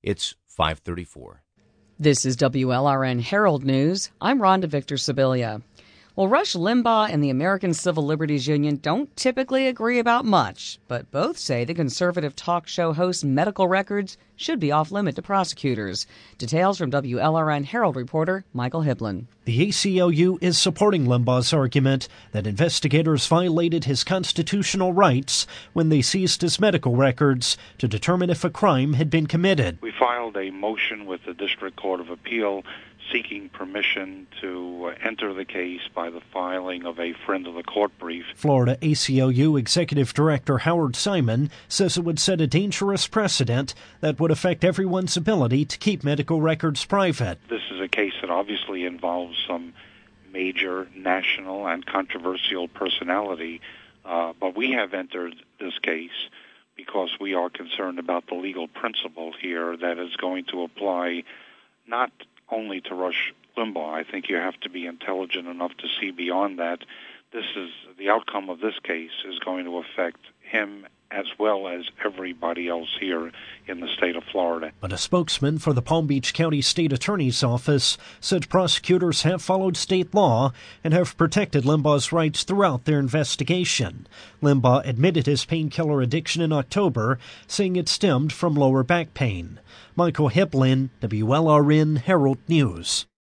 It's 5:34. This is WLRN Herald News. I'm Rhonda Victor Sibilia. Well, Rush Limbaugh and the American Civil Liberties Union don't typically agree about much, but both say the conservative talk show host's medical records should be off-limit to prosecutors. Details from WLRN Herald reporter Michael Hiblin. The ACLU is supporting Limbaugh's argument that investigators violated his constitutional rights when they seized his medical records to determine if a crime had been committed. We filed a motion with the District Court of Appeal seeking permission to enter the case by the filing of a friend of the court brief. Florida ACLU Executive Director Howard Simon says it would set a dangerous precedent that would affect everyone's ability to keep medical records private. This is a case that obviously involves some major national and controversial personality, but we have entered this case because we are concerned about the legal principle here that is going to apply not only to Rush Limbaugh. I think you have to be intelligent enough to see beyond that. The outcome of this case is going to affect him as well as everybody else here in the state of Florida. But a spokesman for the Palm Beach County State Attorney's Office said prosecutors have followed state law and have protected Limbaugh's rights throughout their investigation. Limbaugh admitted his painkiller addiction in October, saying it stemmed from lower back pain. Michael Hiblin, WLRN Herald News.